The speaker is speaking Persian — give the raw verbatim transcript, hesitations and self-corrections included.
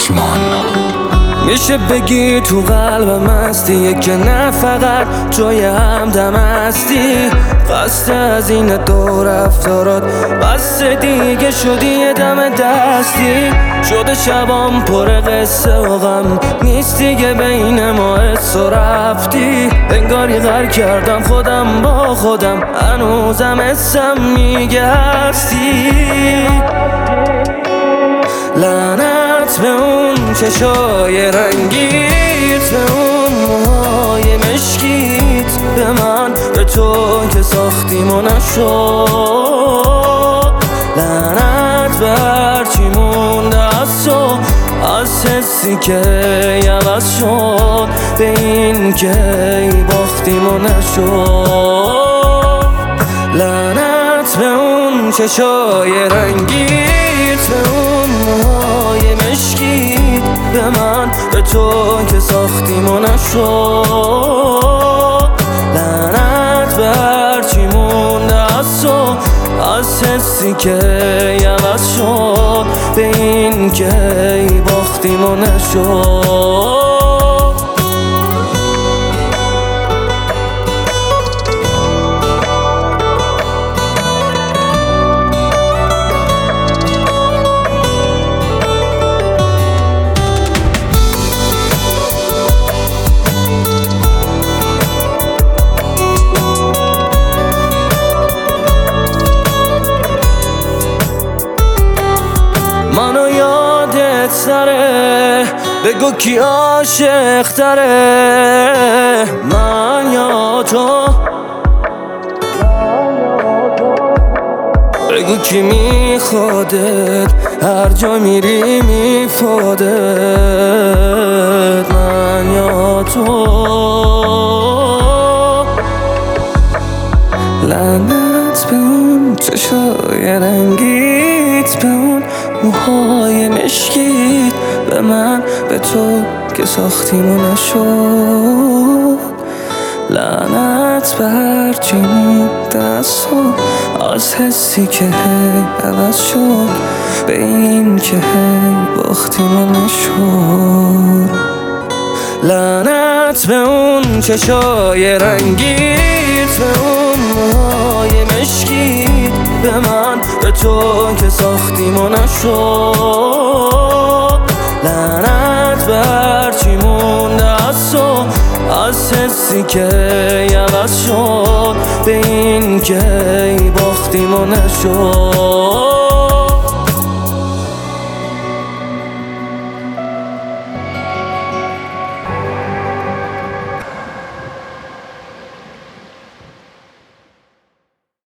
آسمان. میشه بگی تو قلبم هستی که نه فقط توی همدم هستی. قصد از این دور رفتارات بس دیگه شدی دم دستی. شده شبام پر قصه و غم نیست دیگه بین ما حس و رفتی. انگاری غر کردم خودم با خودم هنوزم حسم میگه هستی. لعنت به اون چشای رنگیت، به اون موهای مشکیت، به من به تو که ساختیم و نشد. لعنت به هرچی مونده از تو، از حسی که عوض شد، به این که باختیم و نشد. لعنت به اون چشای رنگیت، به اون موهای مشکیت، به من به تو که ساختیم و نشد. لعنت به هرچی مونده از تو، از حسی که عوض شد، به این که باختیم و نشد. منو یادت سره، بگو کی عاشق تره، من یا تو؟ بگو کی میخوادت، هر جا میری میفادت، من یا تو؟ لعنت به اون چشای رنگیت، به اون موهای مشکیت، به من به تو که ساختیم و نشد. لعنت به هرچی مونده از تو، از حسی که هی عوض شد، به این که هی باختیم و نشد. لعنت به اون چشای رنگیت، به اون موهای مشکیت، به من به تو که ساختیم و نشد. لعنت به هرچی مونده از تو، از حسی که عوض شد، به این که باختیم و نشد.